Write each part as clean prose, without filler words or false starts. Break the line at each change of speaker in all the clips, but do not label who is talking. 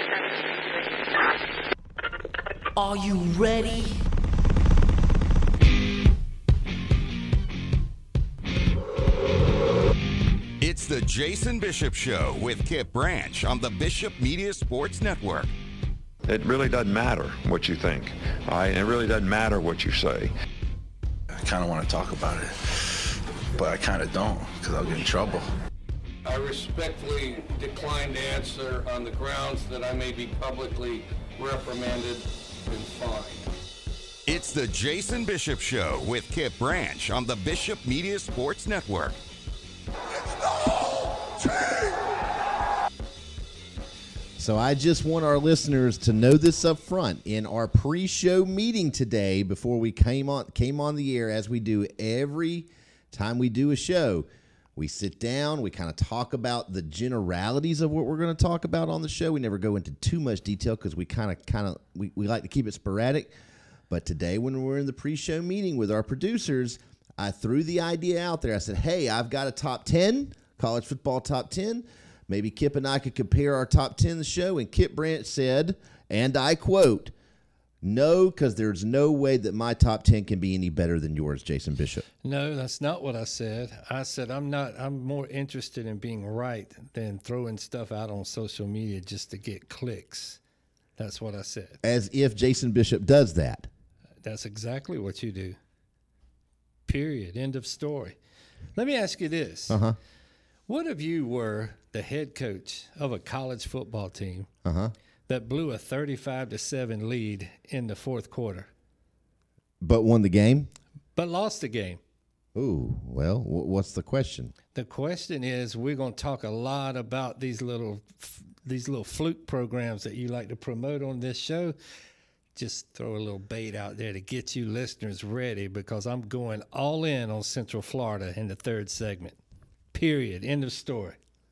Are you ready?
It's the Jason Bishop Show with Kip Branch on the Bishop Media Sports Network.
It really doesn't matter what you think, all right? And it really doesn't matter what you say.
I kind of want to talk about it, but I kind of don't because I'll get in trouble.
I respectfully decline to answer on the grounds that I may be publicly reprimanded and fined.
It's the Jason Bishop Show with Kip Branch on the Bishop Media Sports Network.
So I just want our listeners to know this up front. In our pre-show meeting today, before we came on the air, as we do every time we do a show, we sit down, we kind of talk about the generalities of what we're going to talk about on the show. We never go into too much detail because we we like to keep it sporadic. But today, when we're in the pre-show meeting with our producers, I threw the idea out there. I said, hey, I've got a top 10, college football top 10. Maybe Kip and I could compare our top 10 of the show. And Kip Branch said, and I quote, no, because there's no way that my top 10 can be any better than yours, Jason Bishop.
No, that's not what I said. I said I'm more interested in being right than throwing stuff out on social media just to get clicks. That's what I said.
As if Jason Bishop does that.
That's exactly what you do. Period. End of story. Let me ask you this.
Uh-huh.
What if you were the head coach of a college football team that blew a 35-7 lead in the fourth quarter?
But won the game?
But lost the game.
Ooh, well, what's the question?
The question is, we're going to talk a lot about these little fluke programs that you like to promote on this show. Just throw a little bait out there to get you listeners ready, because I'm going all in on Central Florida in the third segment. Period. End of story.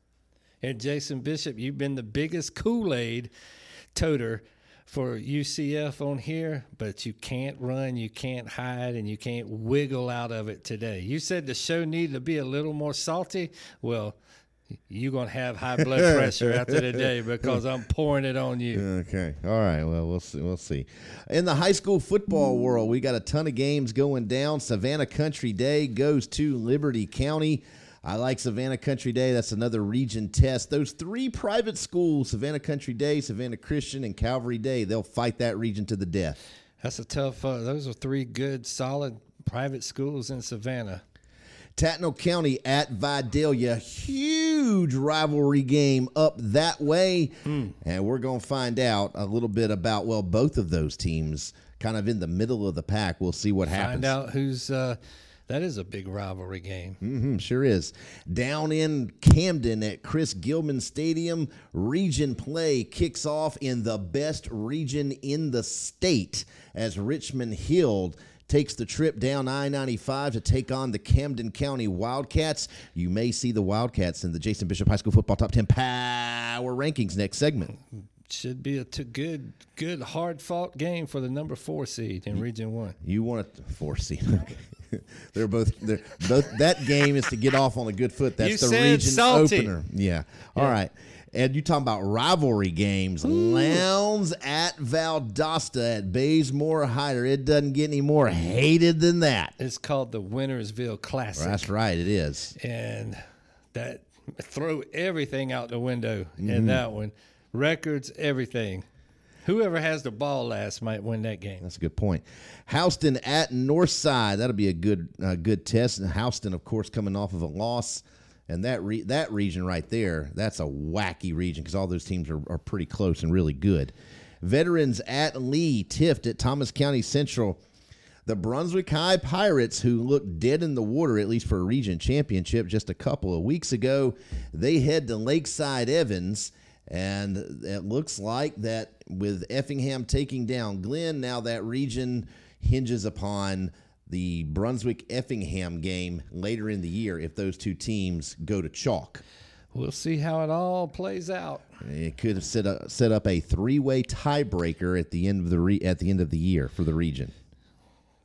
And Jason Bishop, you've been the biggest Kool-Aid toter for UCF on here, but you can't run, you can't hide, and you can't wiggle out of it today. You said the show needed to be a little more salty. Well, you're going to have high blood pressure after today because I'm pouring it on you.
Okay. All right. Well, we'll see. In the high school football world, we got a ton of games going down. Savannah Country Day goes to Liberty County. I like Savannah Country Day. That's another region test. Those three private schools, Savannah Country Day, Savannah Christian, and Calvary Day, they'll fight that region to the death.
That's a tough those are three good, solid private schools in Savannah.
Tatnall County at Vidalia, huge rivalry game up that way. And we're going to find out a little bit about, well, both of those teams kind of in the middle of the pack. We'll see what happens.
Find out who's that is a big rivalry game.
Sure is. Down in Camden at Chris Gilman Stadium, region play kicks off in the best region in the state as Richmond Hill takes the trip down I-95 to take on the Camden County Wildcats. You may see the Wildcats in the Jason Bishop High School Football Top 10 Power Rankings next segment.
Should be a good, hard-fought game for the number 4 seed in Region 1.
You want a 4 seed. They're both that game is to get off on a good foot. That's
you
the
said
region
salty.
opener. Yeah. All right. And you talking about rivalry games. Lowndes at Valdosta at Baysmore Hyder. It doesn't get any more hated than that.
It's called the Wintersville Classic.
That's right, it is.
And that throw everything out the window in that one. Records, everything. Whoever has the ball last might win that game.
That's a good point. Houston at Northside. That'll be a good test. And Houston, of course, coming off of a loss. And that region right there, that's a wacky region because all those teams are pretty close and really good. Veterans at Lee, Tift at Thomas County Central. The Brunswick High Pirates, who looked dead in the water, at least for a region championship just a couple of weeks ago, they head to Lakeside Evans. And it looks like that with Effingham taking down Glenn, now that region hinges upon the Brunswick-Effingham game later in the year if those two teams go to chalk.
We'll see how it all plays out.
It could have set up a three-way tiebreaker at the end of the year for the region.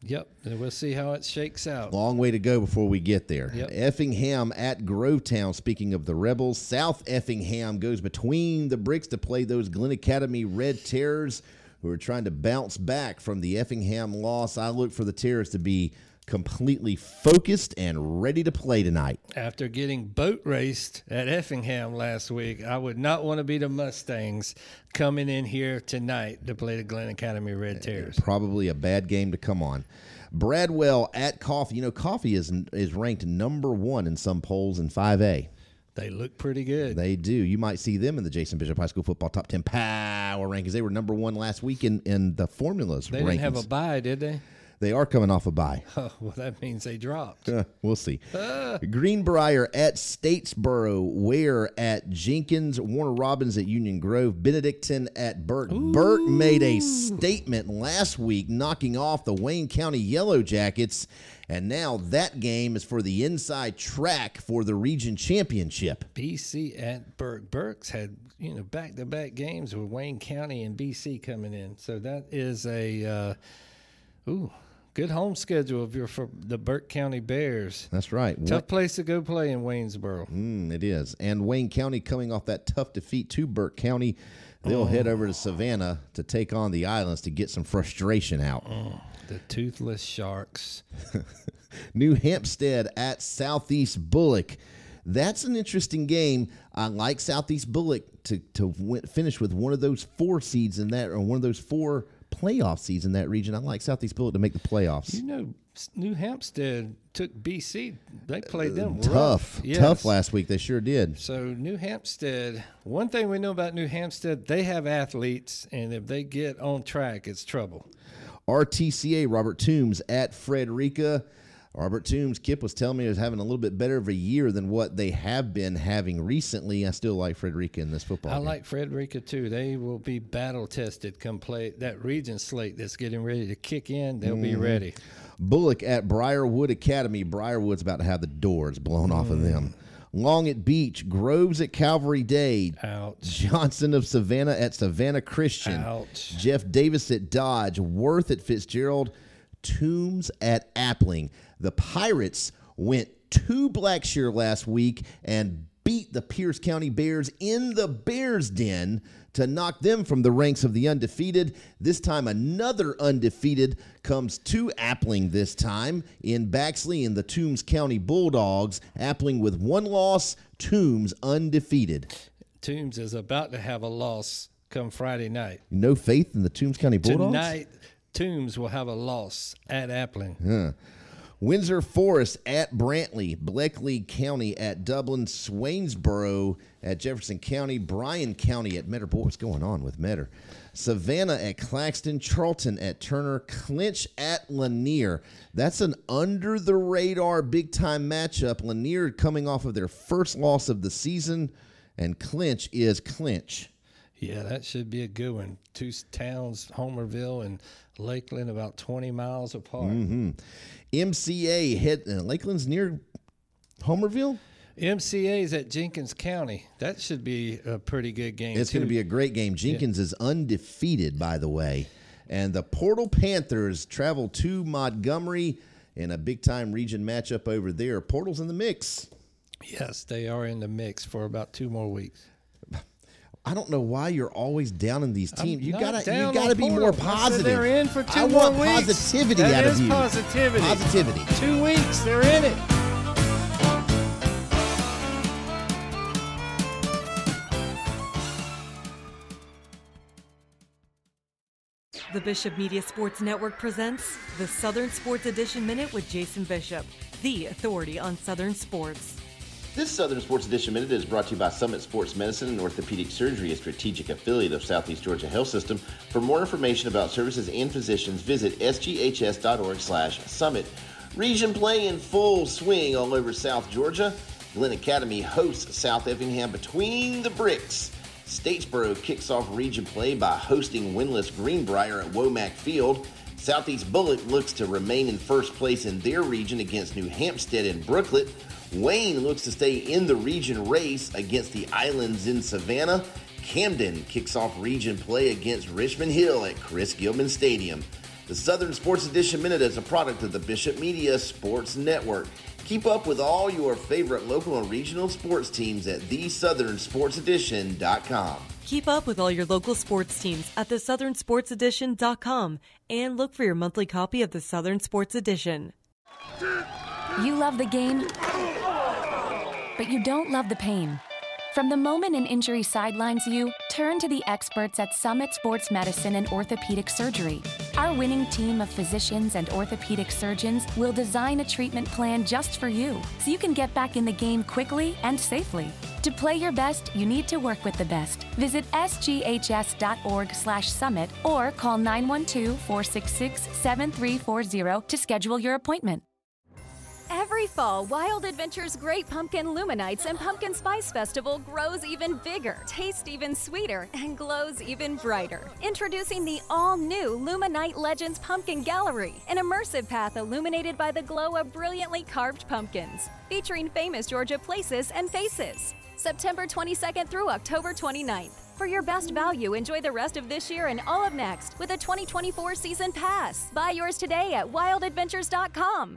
Yep, and we'll see how it shakes out.
Long way to go before we get there.
Yep.
Effingham at Grovetown. Speaking of the Rebels, South Effingham goes between the bricks to play those Glen Academy Red Terrors, who are trying to bounce back from the Effingham loss. I look for the Terrors to be completely focused and ready to play tonight.
After getting boat raced at Effingham last week, I would not want to be the Mustangs coming in here tonight to play the Glen Academy Red Terrors.
Probably a bad game to come on. Bradwell at Coffee. You know, Coffee is ranked number 1 in some polls in 5A.
They look pretty good.
They do. You might see them in the Jason Bishop High School Football Top 10 Power Rankings. They were number 1 last week in the formulas
They
rankings.
didn't have a bye, did they?
They are coming off a bye.
Oh, well, that means they dropped.
We'll see. Greenbrier at Statesboro, Ware at Jenkins, Warner Robins at Union Grove, Benedictine at Burke.
Ooh.
Burke made a statement last week, knocking off the Wayne County Yellow Jackets, and now that game is for the inside track for the region championship.
BC at Burke. Burke's had back-to-back games with Wayne County and BC coming in, so that is a good home schedule for the Burke County Bears.
That's right.
Tough place to go play in Waynesboro.
It is. And Wayne County coming off that tough defeat to Burke County. They'll head over to Savannah to take on the Islands to get some frustration out.
The Toothless Sharks.
New Hampstead at Southeast Bullock. That's an interesting game. I like Southeast Bullock to finish with one of those 4 seeds in that, or one of those 4 playoff seeds in that region. I like Southeast Bullock to make the playoffs.
You know, New Hampstead took BC. They played them
tough.
Yes.
Tough last week. They sure did.
So New Hampstead, one thing we know about New Hampstead, they have athletes, and if they get on track, it's trouble.
RTCA, Robert Toombs at Frederica. Robert Toombs, Kip was telling me, is having a little bit better of a year than what they have been having recently. I still like Frederica in this football game.
I like Frederica, too. They will be battle-tested come play that region slate that's getting ready to kick in. They'll be ready.
Bullock at Briarwood Academy. Briarwood's about to have the doors blown off of them. Long at Beach. Groves at Calvary Day.
Ouch.
Johnson of Savannah at Savannah Christian.
Ouch.
Jeff Davis at Dodge. Worth at Fitzgerald. Toombs at Appling. The Pirates went to Blackshear last week and beat the Pierce County Bears in the Bears Den to knock them from the ranks of the undefeated. This time, another undefeated comes to Appling this time in Baxley and the Toombs County Bulldogs. Appling with 1 loss, Toombs undefeated.
Toombs is about to have a loss come Friday night.
No faith in the Toombs County Bulldogs?
Tonight, Toombs will have a loss at Appling.
Windsor Forest at Brantley, Bleckley County at Dublin, Swainsboro at Jefferson County, Bryan County at Metter. Boy, what's going on with Metter? Savannah at Claxton, Charlton at Turner, Clinch at Lanier. That's an under-the-radar big-time matchup. Lanier coming off of their first loss of the season, and Clinch is Clinch.
Yeah, that should be a good one. 2 towns, Homerville and Lakeland, about 20 miles apart.
MCA hit Lakeland's near Homerville.
MCA's at Jenkins County. That should be a pretty good game.
It's going to be a great game. Jenkins is undefeated, by the way. And the Portal Panthers travel to Montgomery in a big-time region matchup over there. Portal's in the mix.
Yes, they are in the mix for about 2 more weeks.
I don't know why you're always down in these teams. You
not
gotta
down
be
on Portal.
more
I said
positive.
they're in for 2
I
more
want
weeks.
positivity
That
out
is
of you.
positivity.
Positivity.
2 weeks, they're in it.
The Bishop Media Sports Network presents the Southern Sports Edition Minute with Jason Bishop, the authority on Southern sports.
This Southern Sports Edition Minute is brought to you by Summit Sports Medicine and Orthopedic Surgery, a strategic affiliate of Southeast Georgia Health System. For more information about services and physicians, visit sghs.org/summit. Region play in full swing all over South Georgia. Glen Academy hosts South Effingham between the bricks. Statesboro kicks off region play by hosting winless Greenbrier at Womack Field. Southeast Bullock looks to remain in first place in their region against New Hampstead and Brooklet. Wayne looks to stay in the region race against the Islands in Savannah. Camden kicks off region play against Richmond Hill at Chris Gilman Stadium. The Southern Sports Edition Minute is a product of the Bishop Media Sports Network. Keep up with all your favorite local and regional sports teams at thesouthernsportsedition.com.
Keep up with all your local sports teams at thesouthernsportsedition.com and look for your monthly copy of the Southern Sports Edition.
You love the game, but you don't love the pain. From the moment an injury sidelines you, turn to the experts at Summit Sports Medicine and Orthopedic Surgery. Our winning team of physicians and orthopedic surgeons will design a treatment plan just for you, so you can get back in the game quickly and safely. To play your best, you need to work with the best. Visit sghs.org/summit or call 912-466-7340 to schedule your appointment.
Every fall, Wild Adventures Great Pumpkin Luminites and Pumpkin Spice Festival grows even bigger, tastes even sweeter, and glows even brighter. Introducing the all-new Luminite Legends Pumpkin Gallery, an immersive path illuminated by the glow of brilliantly carved pumpkins, featuring famous Georgia places and faces. September 22nd through October 29th. For your best value, enjoy the rest of this year and all of next with a 2024 season pass. Buy yours today at wildadventures.com.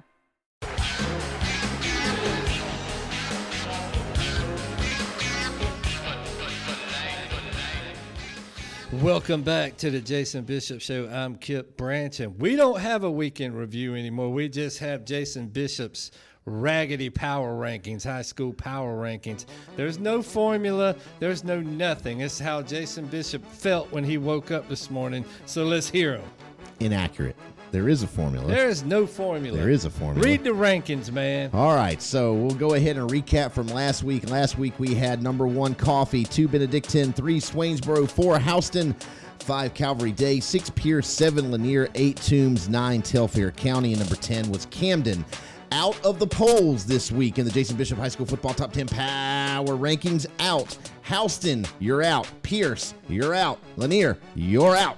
Welcome back to the Jason Bishop Show. I'm Kip Branch, and we don't have a weekend review anymore. We just have Jason Bishop's raggedy power rankings, high school power rankings. There's no formula. There's no nothing. It's how Jason Bishop felt when he woke up this morning. So let's hear him.
Inaccurate. There is a formula.
There is no formula.
There is a formula.
Read the rankings, man.
All right, so we'll go ahead and recap from last week. Last week we had number 1 Coffee, 2 Benedictine, 3 Swainsboro, 4 Houston, 5 Calvary Day, 6 Pierce, 7 Lanier, 8 Toombs, 9 Telfair County, and number 10 was Camden. Out of the polls this week in the Jason Bishop High School Football Top 10 Power Rankings, out. Houston, you're out. Pierce, you're out. Lanier, you're out.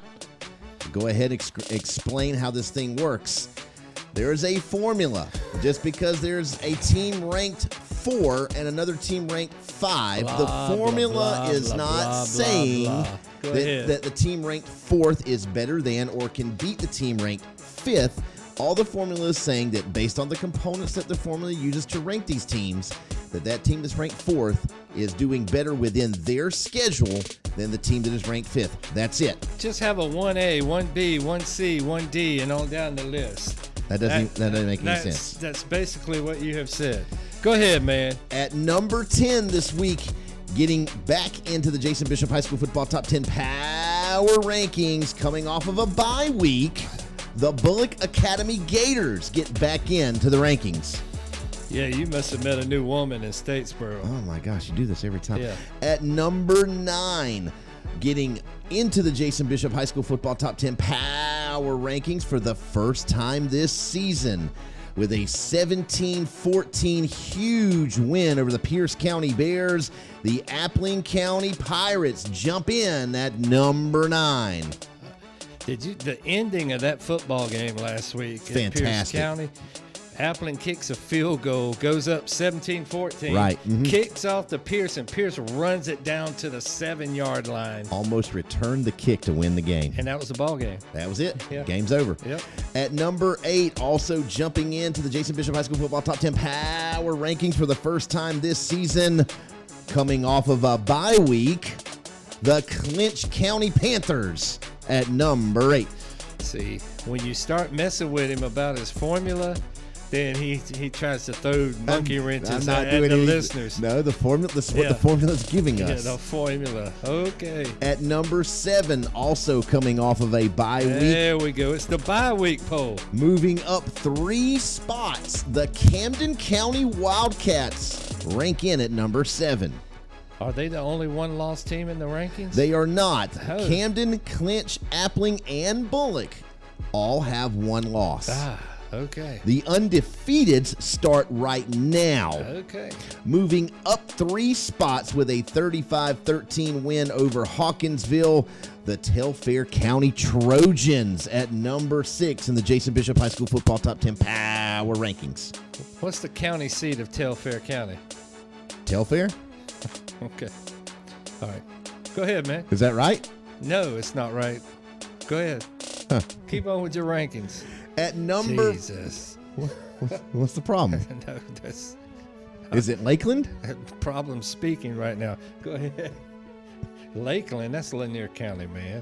Go ahead and explain how this thing works. There is a formula. Just because there's a team ranked 4 and another team ranked 5, the formula is not saying that the team ranked 4th is better than or can beat the team ranked 5th. All the formula is saying that based on the components that the formula uses to rank these teams, that team that's ranked 4th is doing better within their schedule than the team that is ranked 5th. That's it.
Just have a 1A, 1B, 1C, 1D, and on down the list.
That doesn't make any sense.
That's basically what you have said. Go ahead, man.
At number 10 this week, getting back into the Jason Bishop High School Football Top 10 Power Rankings, coming off of a bye week, the Bullock Academy Gators get back into the rankings.
Yeah, you must have met a new woman in Statesboro.
Oh, my gosh. You do this every time.
Yeah.
At number 9, getting into the Jason Bishop High School Football Top 10 Power Rankings for the first time this season with a 17-14 huge win over the Pierce County Bears. The Appling County Pirates jump in at number 9.
The ending of that football game last week in Pierce County? Appling kicks a field goal, goes up 17-14.
Right. Mm-hmm.
Kicks off to Pierce, and Pierce runs it down to the 7-yard line.
Almost returned the kick to win the game.
And that was the ball game.
That was it.
Yeah.
Game's over.
Yep.
At number 8, also jumping into the Jason Bishop High School Football Top 10 Power Rankings for the first time this season, coming off of a bye week, the Clinch County Panthers at number 8.
See, when you start messing with him about his formula, then he tries to throw monkey wrenches at the listeners.
No, the formula. That's what the formula's giving us.
Yeah, the formula. Okay.
At number 7, also coming off of a bye week.
There we go. It's the bye week poll.
Moving up 3 spots, the Camden County Wildcats rank in at number 7.
Are they the only one-loss team in the rankings?
They are not.
Oh.
Camden, Clinch, Appling, and Bullock all have 1 loss.
Okay.
The undefeateds start right now.
Okay.
Moving up 3 spots with a 35-13 win over Hawkinsville, the Telfair County Trojans at number 6 in the Jason Bishop High School Football Top 10 Power Rankings.
What's the county seat of Telfair County?
Telfair?
Okay. All right. Go ahead, man.
Is that right?
No, it's not right. Go ahead. Keep on with your rankings.
At number...
Jesus.
What's the problem?
No, that's...
Is it Lakeland?
Problem speaking right now. Go ahead. Lakeland, that's Lanier County, man.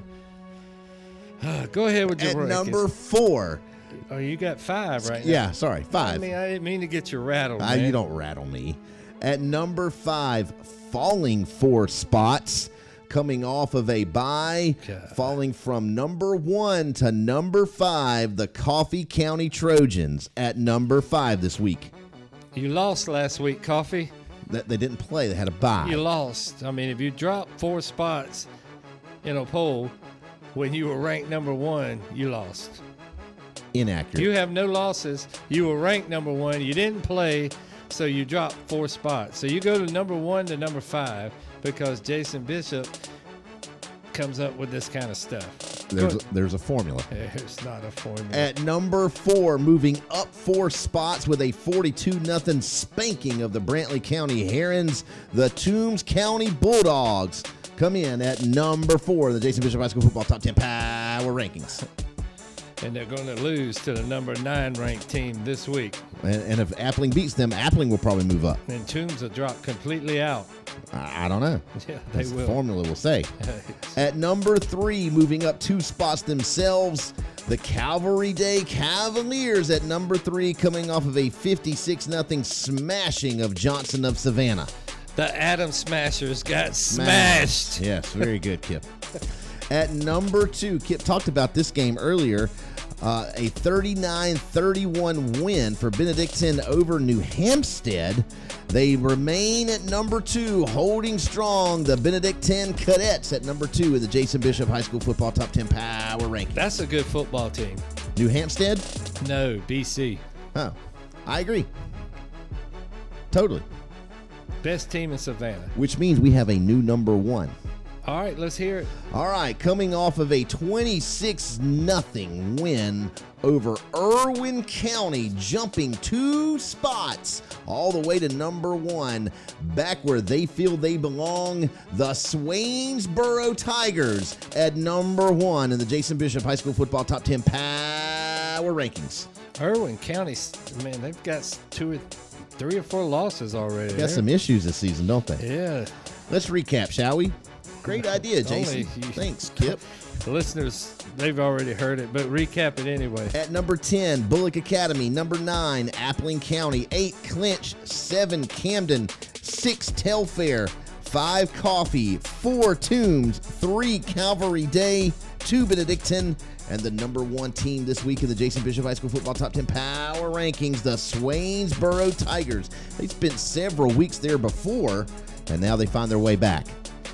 Go ahead with your
At
rankings.
number 4.
Oh, you got 5 right now.
Yeah, sorry, 5.
I didn't mean to get you rattled, man.
You don't rattle me. At number 5, falling 4 spots, coming off of a bye, falling from number 1 to number 5, the Coffee County Trojans at number 5 this week.
You lost last week, Coffee.
They didn't play. They had a bye.
You lost. I mean, if you drop 4 spots in a poll when you were ranked number 1, you lost.
Inaccurate.
You have no losses. You were ranked number 1. You didn't play, so you dropped 4 spots. So you go to number 1 to number 5 because Jason Bishop comes up with this kind of stuff.
There's a formula.
There's not a formula.
At number 4, moving up 4 spots with a 42-0 spanking of the Brantley County Herons, the Toombs County Bulldogs come in at number 4 in the Jason Bishop High School Football Top 10 Power Rankings.
And they're going to lose to the number 9 ranked team this week.
And if Appling beats them, Appling will probably move up.
And Toombs will drop completely out.
I don't know.
Yeah, they will.
The formula will say. At number 3, moving up 2 spots themselves, the Calvary Day Cavaliers at number 3, coming off of a 56-0 smashing of Johnson of Savannah.
The Adam Smashers got smashed.
Yes, very good, Kip. At number 2, Kip talked about this game earlier, a 39-31 win for Benedictine over New Hampstead. They remain at number 2, holding strong. The Benedictine Cadets at number 2 in the Jason Bishop High School Football Top 10 Power Ranking.
That's a good football team.
New Hampstead?
No, BC.
Oh, I agree. Totally.
Best team in Savannah.
Which means we have a new number 1.
All right, let's hear it.
All right, coming off of a 26-0 win over Irwin County, jumping 2 spots all the way to number 1, back where they feel they belong, the Swainsboro Tigers at number 1 in the Jason Bishop High School Football Top 10 Power Rankings.
Irwin County, man, they've got 3 or 4 losses already.
Got some issues this season, don't they?
Yeah.
Let's recap, shall we? Great idea, Jason. Thanks, Kip.
The listeners, they've already heard it, but recap it anyway.
At number 10, Bullock Academy. Number 9, Appling County. 8, Clinch. 7, Camden. 6, Telfair. 5, Coffee. 4, Toombs. 3, Calvary Day. 2, Benedictine. And the number 1 team this week in the Jason Bishop High School Football Top 10 Power Rankings, the Swainsboro Tigers. They spent several weeks there before, and now they find their way back.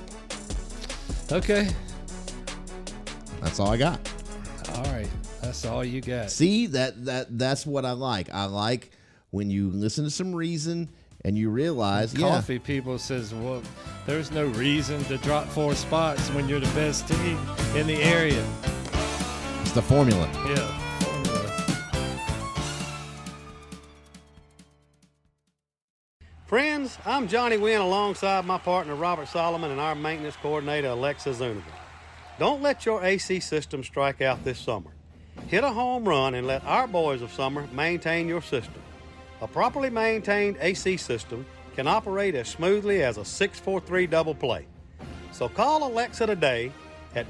Okay.
That's all I got.
All right. That's all you got.
See, that's what I like. I like when you listen to some reason and you realize,
Coffee people says, well, there's no reason to drop 4 spots when you're the best team in the area.
It's the formula.
Yeah.
Friends, I'm Johnny Wynn alongside my partner Robert Solomon and our maintenance coordinator Alexa Zuniga. Don't let your AC system strike out this summer. Hit a home run and let our boys of summer maintain your system. A properly maintained AC system can operate as smoothly as a 6-4-3 double play. So call Alexa today at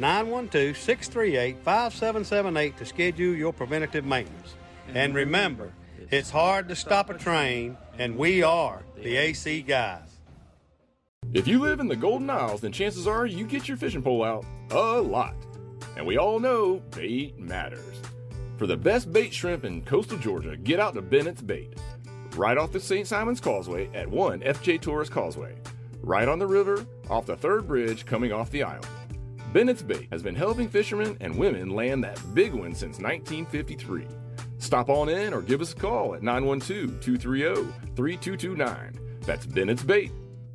912-638-5778 to schedule your preventative maintenance. And remember, it's hard to stop a train, and we are the AC guys.
If you live in the Golden Isles, then chances are you get your fishing pole out a lot. And we all know bait matters. For the best bait shrimp in coastal Georgia, get out to Bennett's Bait. Right off the St. Simon's Causeway at 1 FJ Torres Causeway. Right on the river, off the 3rd bridge coming off the island. Bennett's Bait has been helping fishermen and women land that big one since 1953. Stop on in or give us a call at 912-230-3229. That's Bennett's Bait.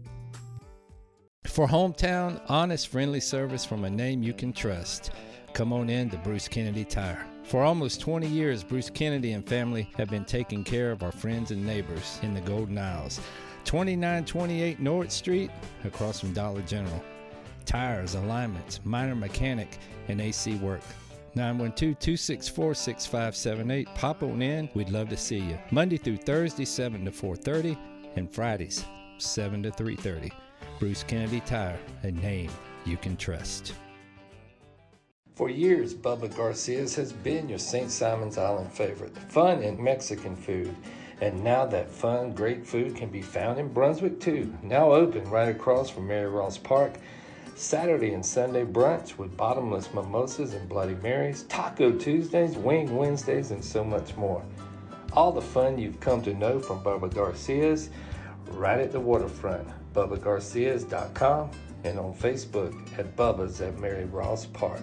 For hometown, honest, friendly service from a name you can trust, come on in to Bruce Kennedy Tire. For almost 20 years, Bruce Kennedy and family have been taking care of our friends and neighbors in the Golden Isles. 2928 North Street, across from Dollar General. Tires, alignments, minor mechanic, and AC work. 912-264-6578. Pop on in. We'd love to see you. Monday through Thursday, 7 to 4:30, and Fridays, 7 to 3:30. Bruce Kennedy Tire, a name you can trust. For years, Bubba Garcia's has been your St. Simon's Island favorite. Fun and Mexican food. And now that fun, great food can be found in Brunswick too. Now open right across from Mary Ross Park. Saturday and Sunday brunch with bottomless mimosas and Bloody Marys, Taco Tuesdays, Wing Wednesdays, and so much more. All the fun you've come to know from Bubba Garcia's right at the waterfront. BubbaGarcias.com and on Facebook at Bubba's at Mary Ross Park.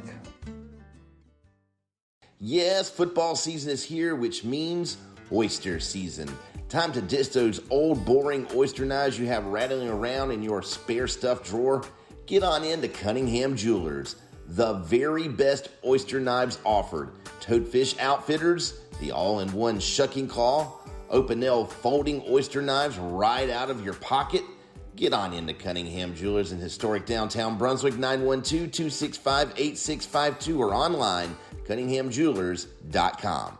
Yes, football season is here, which means oyster season. Time to ditch those old, boring oyster knives you have rattling around in your spare stuff drawer. Get on in to Cunningham Jewelers, the very best oyster knives offered. Toadfish Outfitters, the all-in-one shucking claw, open nail folding oyster knives right out of your pocket. Get on into Cunningham Jewelers in historic downtown Brunswick, 912-265-8652 or online, cunninghamjewelers.com.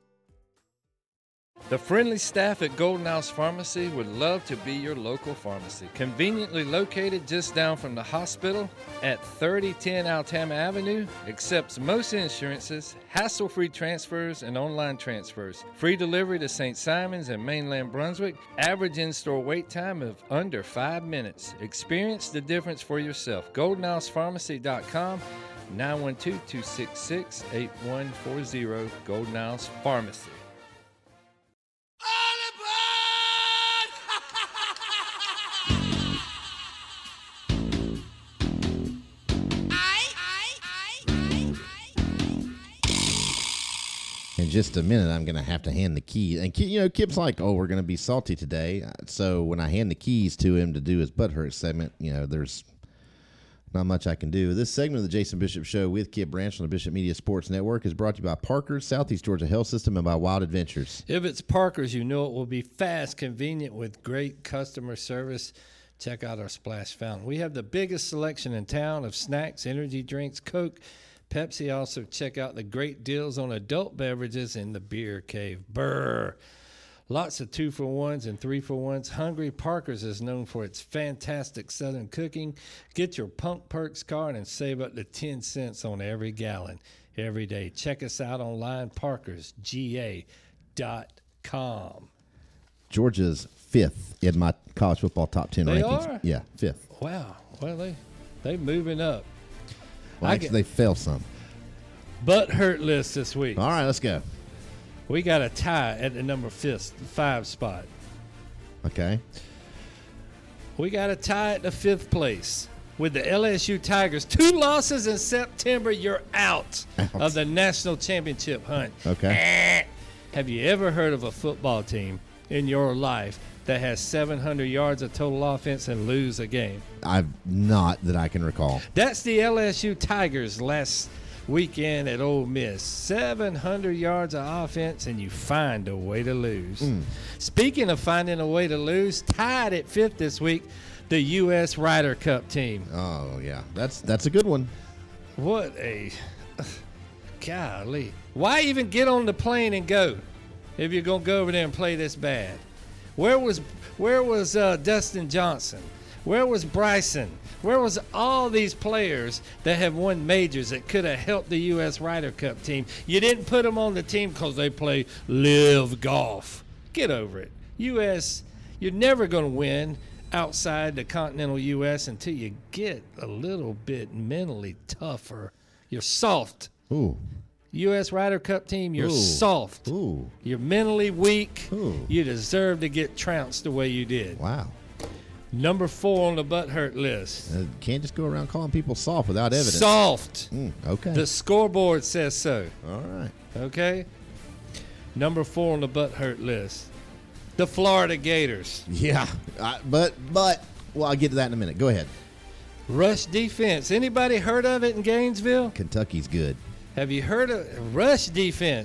The friendly staff at Golden House Pharmacy would love to be your local pharmacy. Conveniently located just down from the hospital at 3010 Altama Avenue, accepts most insurances, hassle-free transfers, and online transfers. Free delivery to St. Simons and mainland Brunswick. Average in-store wait time of under 5 minutes. Experience the difference for yourself. GoldenHousePharmacy.com, 912-266-8140, Golden House Pharmacy.
In just a minute, I'm going to have to hand the keys. And, Kip's like, oh, we're going to be salty today. So when I hand the keys to him to do his butthurt segment, there's not much I can do. This segment of the Jason Bishop Show with Kip Branch on the Bishop Media Sports Network is brought to you by Parker's, Southeast Georgia Health System, and by Wild Adventures.
If it's Parker's, you know it will be fast, convenient, with great customer service. Check out our Splash Fountain. We have the biggest selection in town of snacks, energy drinks, Coke, Pepsi. Also, check out the great deals on adult beverages in the Beer Cave. Brr. Lots of 2-for-1s and 3-for-1s. Hungry Parker's is known for its fantastic Southern cooking. Get your Punk Perks card and save up to 10 cents on every gallon every day. Check us out online, parkersga.com.
Georgia's 5th in my college football top 10
they
rankings.
Are?
Yeah, 5th.
Wow. Well, they moving up.
Well, actually, they fell some.
Butt hurt list this week.
All right, let's go.
We got a tie at the number 5 spot.
Okay.
We got a tie at the 5th place with the LSU Tigers. 2 losses in September. You're out of the national championship hunt.
Okay.
Have you ever heard of a football team in your life that has 700 yards of total offense and lose a game?
I've not that I can recall.
That's the LSU Tigers last weekend at Ole Miss. 700 yards of offense, and you find a way to lose. Speaking of finding a way to lose, tied at 5th this week, the U.S. Ryder Cup team.
Oh, yeah. That's a good one.
What a... Golly. Why even get on the plane and go if you're going to go over there and play this bad? Where was Dustin Johnson? Where was Bryson? Where was all these players that have won majors that could have helped the U.S. Ryder Cup team? You didn't put them on the team because they play live golf. Get over it. U.S., you're never going to win outside the continental U.S. until you get a little bit mentally tougher. You're soft.
Ooh.
U.S. Ryder Cup team, you're
Ooh.
soft.
Ooh.
You're mentally weak.
Ooh.
You deserve to get trounced the way you did.
Wow.
Number 4 on the butt hurt list.
Can't just go around calling people soft without evidence.
Soft.
Okay.
The scoreboard says so.
All right.
Okay. Number 4 on the butt hurt list. The Florida Gators.
Yeah. But I'll get to that in a minute. Go ahead.
Rush defense. Anybody heard of it in Gainesville?
Kentucky's good.
Have you heard of rush defense?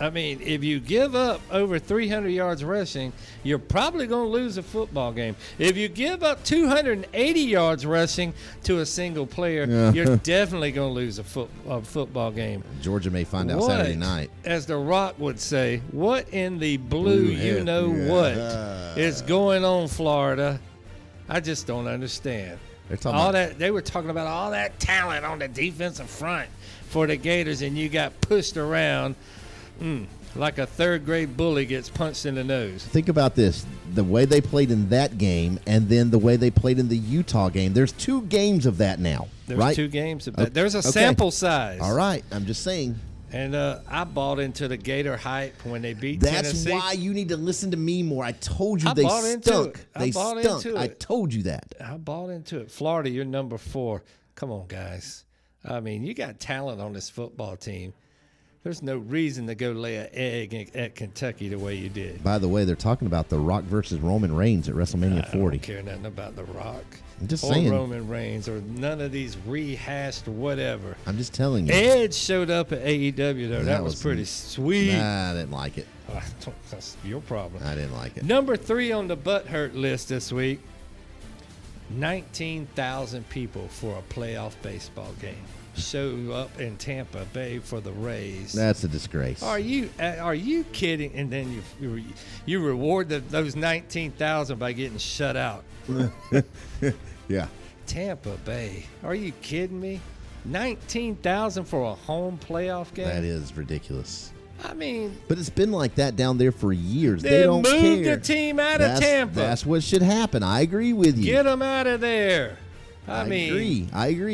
I mean, if you give up over 300 yards rushing, you're probably going to lose a football game. If you give up 280 yards rushing to a single player, you're definitely going to lose a football game.
Georgia may find out Saturday night. As
The Rock would say, what in the blue what is going on, Florida? I just don't understand. They were talking about all that talent on the defensive front for the Gators, and you got pushed around like a third-grade bully gets punched in the nose.
Think about this. The way they played in that game and then the way they played in the Utah game. There's 2 games of that now,
There's
right?
2 games of that. There's a sample size.
All right. I'm just saying.
And I bought into the Gator hype when they beat
That's
Tennessee.
why you need to listen to me more. I told you they stunk. They stunk. I told you that.
I bought into it. Florida, you're number 4. Come on, guys. I mean, you got talent on this football team. There's no reason to go lay an egg at Kentucky the way you did.
By the way, they're talking about The Rock versus Roman Reigns at WrestleMania 40.
I don't care nothing about The Rock.
I'm just saying.
Roman Reigns or none of these rehashed whatever.
I'm just telling you.
Edge showed up at AEW, though. That was pretty sweet.
Nah, I didn't like it.
That's your problem.
I didn't like it.
Number 3 on the butthurt list this week, 19,000 people for a playoff baseball game show up in Tampa Bay for the Rays.
That's a disgrace.
Are you kidding? And then you reward those 19,000 by getting shut out.
Yeah.
Tampa Bay. Are you kidding me? 19,000 for a home playoff game?
That is ridiculous.
I mean,
but it's been like that down there for years.
They
don't
moved
care.
the team out of Tampa.
That's what should happen. I agree with you.
Get them out of there. I
agree.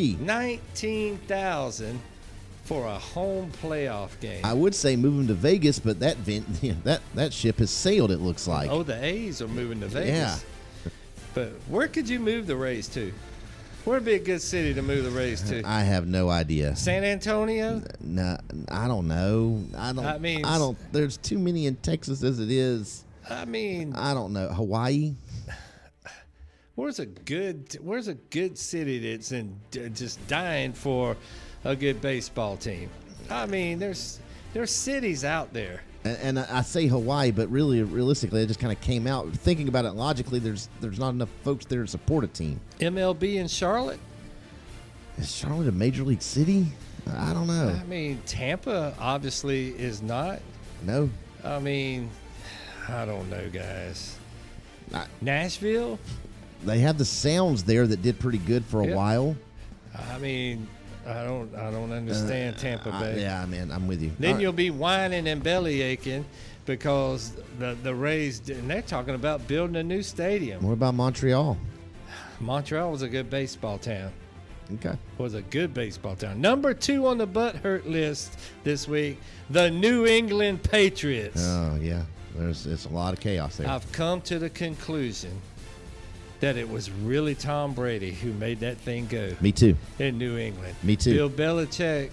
19,000 for a home playoff game.
I would say move them to Vegas, but that ship has sailed, it looks like.
Oh, the A's are moving to Vegas.
Yeah.
But where could you move the Rays to? Where'd be a good city to move the Rays to?
I have no idea.
San Antonio?
No, I don't know. I don't. There's too many in Texas as it is.
I mean,
I don't know. Hawaii?
Where's a good city that's just dying for a good baseball team? I mean, there's cities out there.
And I say Hawaii, but really, realistically, it just kind of came out. Thinking about it logically, there's not enough folks there to support a team.
MLB in Charlotte?
Is Charlotte a major league city? I don't know.
I mean, Tampa obviously is not.
No.
I mean, I don't know, guys. Nashville?
They have the Sounds there that did pretty good for a while.
I mean, I don't understand Tampa Bay.
Yeah, man, I'm with you.
Then you'll be whining and belly aching because the Rays, and they're talking about building a new stadium.
What about Montreal?
Montreal was a good baseball town.
Okay.
Was a good baseball town. Number 2 on the butthurt list this week, the New England Patriots.
Oh, yeah. It's a lot of chaos there.
I've come to the conclusion that it was really Tom Brady who made that thing go.
Me too.
In New England.
Me too.
Bill Belichick,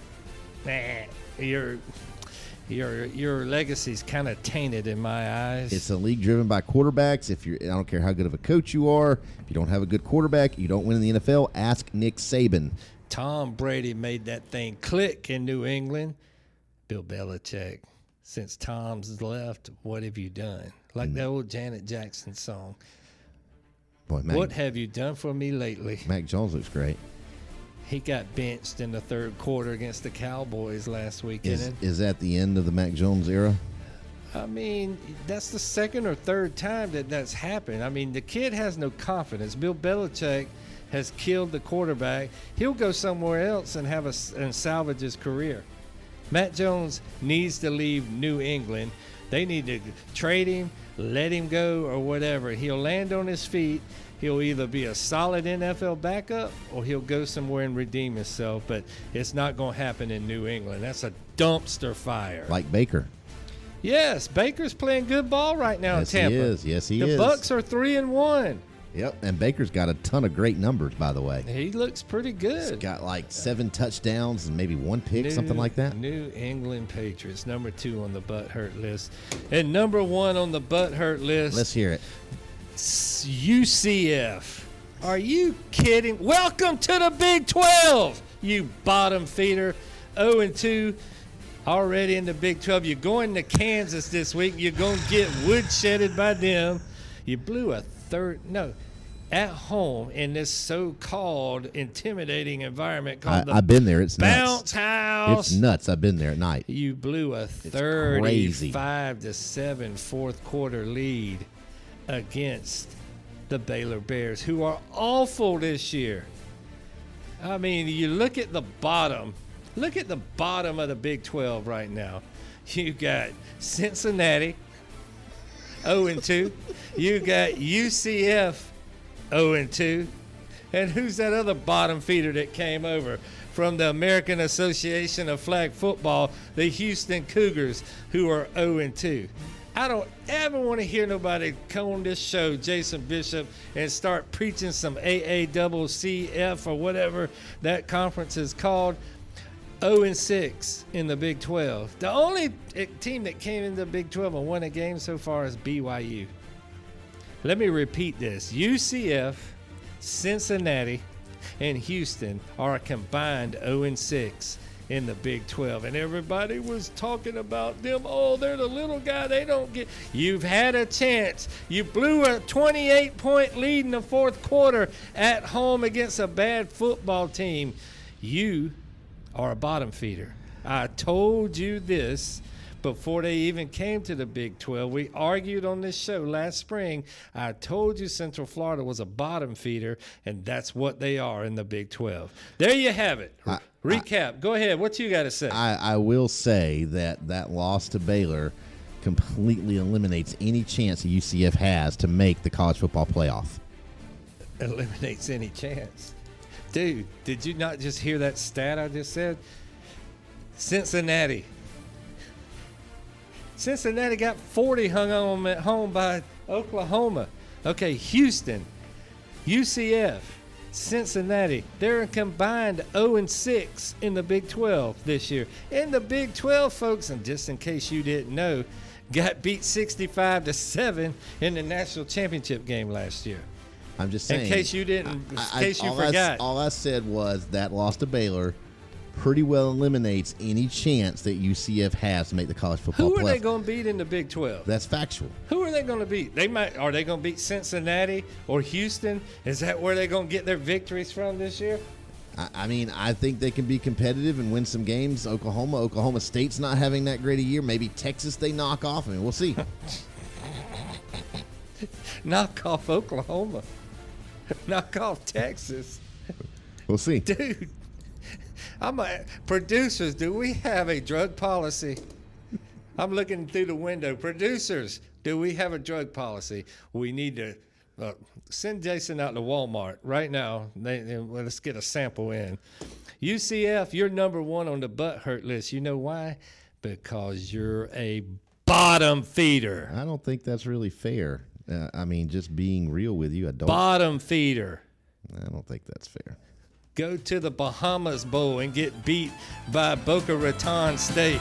your legacy's kind of tainted in my eyes.
It's a league driven by quarterbacks. I don't care how good of a coach you are. If you don't have a good quarterback, you don't win in the NFL. Ask Nick Saban.
Tom Brady made that thing click in New England. Bill Belichick, since Tom's left, what have you done? Like the old Janet Jackson song.
Boy,
what have you done for me lately?
Mac Jones looks great.
He got benched in the third quarter against the Cowboys last week.
Is that the end of the Mac Jones era?
I mean, that's the second or third time that's happened. I mean, the kid has no confidence. Bill Belichick has killed the quarterback. He'll go somewhere else and salvage his career. Mac Jones needs to leave New England. They need to trade him, let him go, or whatever. He'll land on his feet. He'll either be a solid NFL backup or he'll go somewhere and redeem himself. But it's not going to happen in New England. That's a dumpster fire.
Like Baker.
Yes, Baker's playing good ball right now in Tampa.
Yes, he is.
The Bucs are 3-1.
Yep, and Baker's got a ton of great numbers, by the way.
He looks pretty good.
He's got like 7 touchdowns and maybe 1 pick, something like that.
New England Patriots, number 2 on the butthurt list. And number 1 on the butthurt list.
Let's hear it.
UCF. Are you kidding? Welcome to the Big 12, you bottom feeder. 0-2. already in the Big 12. You're going to Kansas this week. You're going to get woodshedded by them. You blew a third. No. At home in this so-called intimidating environment called
I've been there. It's
Bounce
nuts.
House.
It's nuts. I've been there at night.
You blew a 35-7 fourth quarter lead against the Baylor Bears, who are awful this year. I mean, you look at the bottom. Look at the bottom of the Big 12 right now. You got Cincinnati, 0-2. You got UCF, 0-2. And who's that other bottom feeder that came over from the American Association of Flag Football, the Houston Cougars, who are 0-2? I don't ever want to hear nobody come on this show, Jason Bishop, and start preaching some AACCF or whatever that conference is called. 0-6 in the Big 12. The only team that came into the Big 12 and won a game so far is BYU. Let me repeat this. UCF, Cincinnati, and Houston are a combined 0-6 in the Big 12. And everybody was talking about them. Oh, they're the little guy. They don't get. You've had a chance. You blew a 28-point lead in the fourth quarter at home against a bad football team. You are a bottom feeder. I told you this before they even came to the Big 12. We argued on this show last spring. I told you Central Florida was a bottom feeder, and that's what they are in the Big 12. There you have it. Recap. Go ahead. What you got to say?
I will say that loss to Baylor completely eliminates any chance that UCF has to make the college football playoff.
Eliminates any chance. Dude, did you not just hear that stat I just said? Cincinnati got 40 hung on at home by Oklahoma. Okay, Houston, UCF, Cincinnati, they're a combined 0-6 in the Big 12 this year. In the Big 12, folks, and just in case you didn't know, got beat 65-7 in the national championship game last year.
I'm just saying.
In case you forgot.
All I said was that loss to Baylor pretty well eliminates any chance that UCF has to make the college football playoff.
Who are they going to beat in the Big 12?
That's factual.
Who are they going to beat? Are they going to beat Cincinnati or Houston? Is that where they're going to get their victories from this year?
I mean, I think they can be competitive and win some games. Oklahoma State's not having that great a year. Maybe Texas they knock off. I mean, we'll see.
Knock off Oklahoma. Knock off Texas.
We'll see.
Dude, producers, do we have a drug policy? I'm looking through the window. Producers, do we have a drug policy? We need to send Jason out to Walmart right now. Let's get a sample in. UCF, you're number one on the butt hurt list. You know why? Because you're a bottom feeder.
I don't think that's really fair. I mean, just being real with you, I don't.
Bottom feeder.
I don't think that's fair.
Go to the Bahamas Bowl and get beat by Boca Raton State.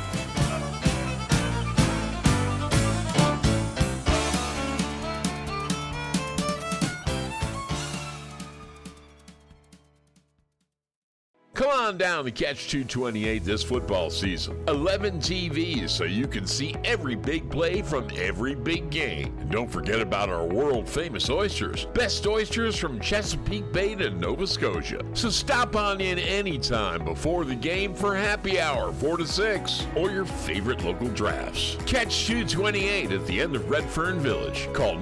Come on down to Catch 228 this football season. 11 TVs so you can see every big play from every big game. And don't forget about our world-famous oysters. Best oysters from Chesapeake Bay to Nova Scotia. So stop on in anytime before the game for happy hour 4 to 6 or your favorite local drafts. Catch 228 at the end of Redfern Village. Call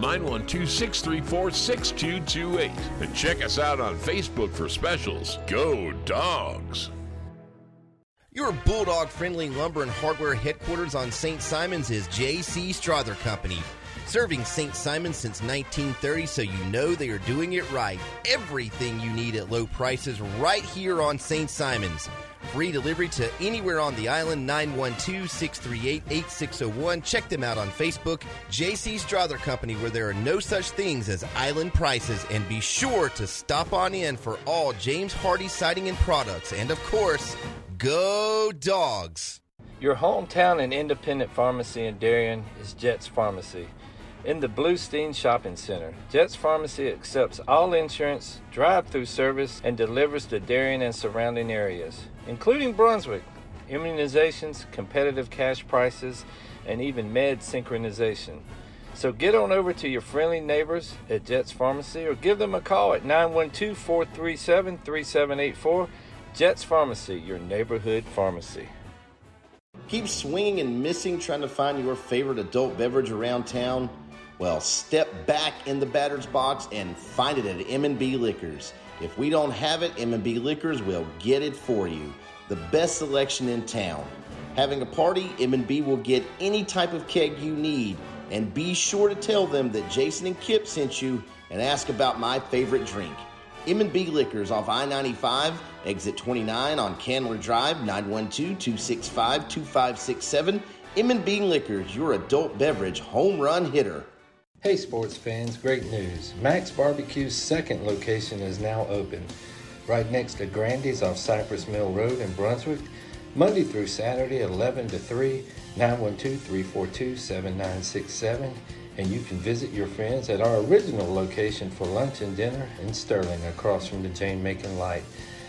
912-634-6228 and check us out on Facebook for specials. Go Dogs!
Your Bulldog-friendly lumber and hardware headquarters on St. Simons is J.C. Strother Company. Serving St. Simons since 1930, so you know they are doing it right. Everything you need at low prices right here on St. Simons. Free delivery to anywhere on the island, 912-638-8601. Check them out on Facebook, J.C. Strother Company, where there are no such things as island prices. And be sure to stop on in for all James Hardy siding and products. And, of course, go Dogs!
Your hometown and independent pharmacy in Darien is Jets Pharmacy. In the Bluestein Shopping Center, Jets Pharmacy accepts all insurance, drive-through service, and delivers to Darien and surrounding areas, including Brunswick. immunizations, competitive cash prices, and even med synchronization. So get on over to your friendly neighbors at Jets Pharmacy or give them a call at 912-437-3784. Jets Pharmacy, your neighborhood pharmacy.
Keep swinging and missing trying to find your favorite adult beverage around town? Well, step back in the batter's box and find it at M&B Liquors. If we don't have it, M&B Liquors will get it for you. The best selection in town. Having a party, M&B will get any type of keg you need. And be sure to tell them that Jason and Kip sent you and ask about my favorite drink. M&B Liquors off I-95, exit 29 on Candler Drive, 912-265-2567. M&B Liquors, your adult beverage home run hitter.
Hey sports fans, great news. Max Barbecue's second location is now open, right next to Grandy's off Cypress Mill Road in Brunswick, Monday through Saturday 11 to 3, 912-342-7967, and you can visit your friends at our original location for lunch and dinner in Sterling across from the Jane Macon Light.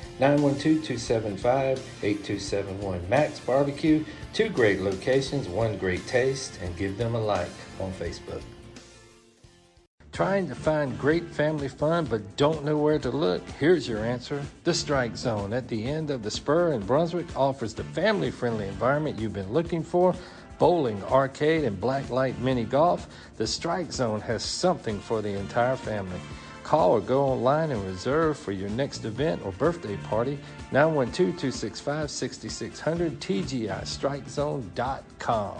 912-275-8271. Max Barbecue, 2 great locations, 1 great taste, and give them a like on Facebook. Trying to find great family fun but don't know where to look? Here's your answer. The Strike Zone at the end of the Spur in Brunswick offers the family-friendly environment you've been looking for. Bowling, arcade, and blacklight mini golf. The Strike Zone has something for the entire family. Call or go online and reserve for your next event or birthday party. 912-265-6600, TGIStrikeZone.com.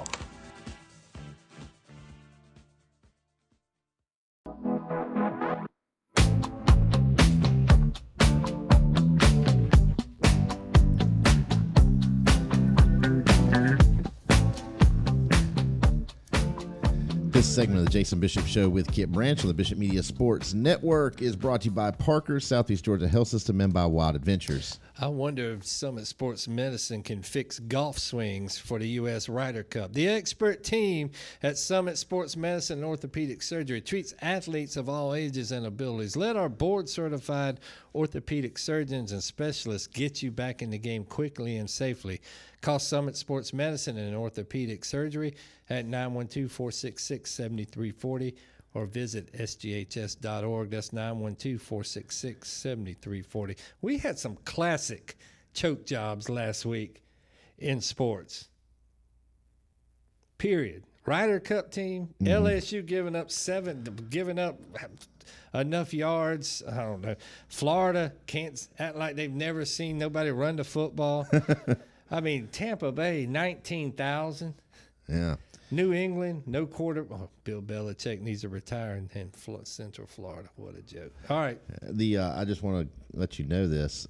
This segment of the Jason Bishop Show with Kip Branch on the Bishop Media Sports Network is brought to you by Parker, Southeast Georgia Health System, and by Wild Adventures.
I wonder if Summit Sports Medicine can fix golf swings for the U.S. Ryder Cup. The expert team at Summit Sports Medicine and Orthopedic Surgery treats athletes of all ages and abilities. Let our board-certified orthopedic surgeons and specialists get you back in the game quickly and safely. Call Summit Sports Medicine and Orthopedic Surgery at 912-466-7340 or visit sghs.org. That's 912-466-7340. We had some classic choke jobs last week in sports. Period. Ryder Cup team, LSU giving up enough yards. I don't know. Florida can't act like they've never seen nobody run the football. I mean, Tampa Bay, 19,000.
Yeah.
New England, no quarter. Oh, Bill Belichick needs to retire in Central Florida. What a joke. All right.
I just want to let you know this.